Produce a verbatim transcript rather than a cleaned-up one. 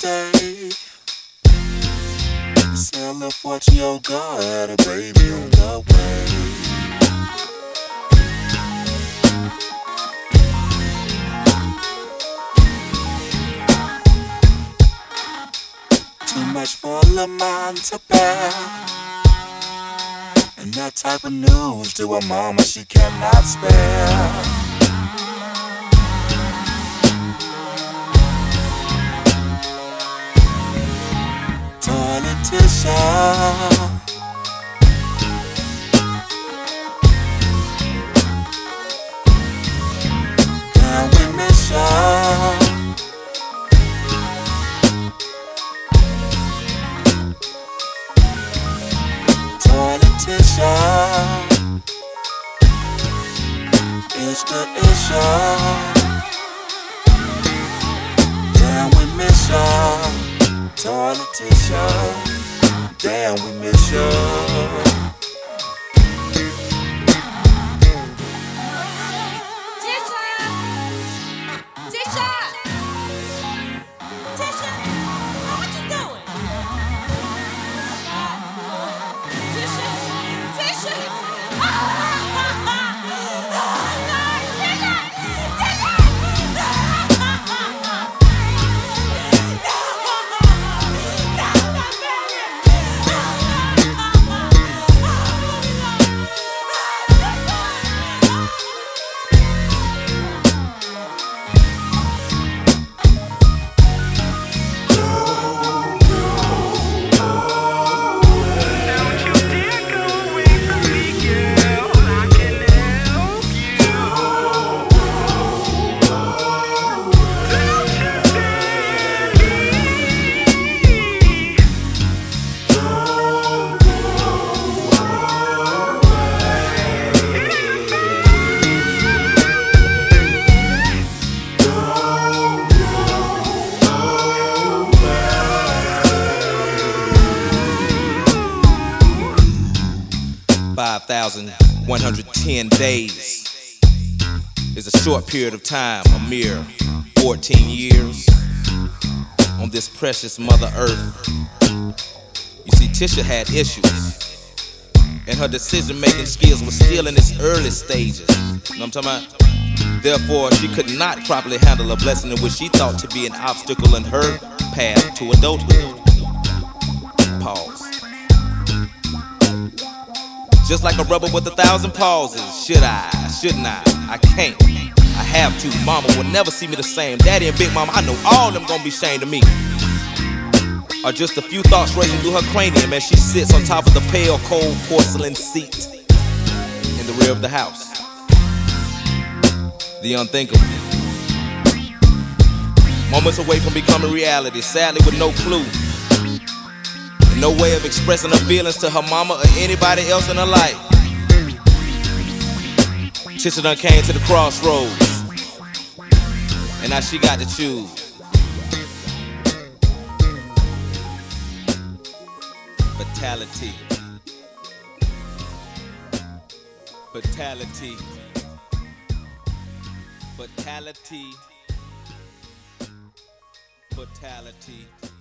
say. You say a little fortune, your girl had a baby on the way. Too much for a little man to bear. And that type of news to a mama she cannot spare. Toilet tissue. Down with mission. Toilet tissue. It's the issue. Down with mission. Toilet tissue. Damn, we miss you. five thousand one hundred ten days is a short period of time, a mere fourteen years on this precious Mother Earth. You see, Tisha had issues, and her decision-making skills were still in its early stages. You know what I'm talking about? Therefore, she could not properly handle a blessing in which she thought to be an obstacle in her path to adulthood. Pause. Just like a rubber with a thousand pauses. Should I? Shouldn't I? I can't. I have to. Mama will never see me the same. Daddy and Big Mama, I know all of them gonna be ashamed of me. Are just a few thoughts racing through her cranium as she sits on top of the pale, cold porcelain seat in the rear of the house. The unthinkable. Moments away from becoming reality, sadly with no clue. No way of expressing her feelings to her mama or anybody else in her life. Tisha done came to the crossroads, and now she got to choose. Fatality. Fatality. Fatality. Fatality.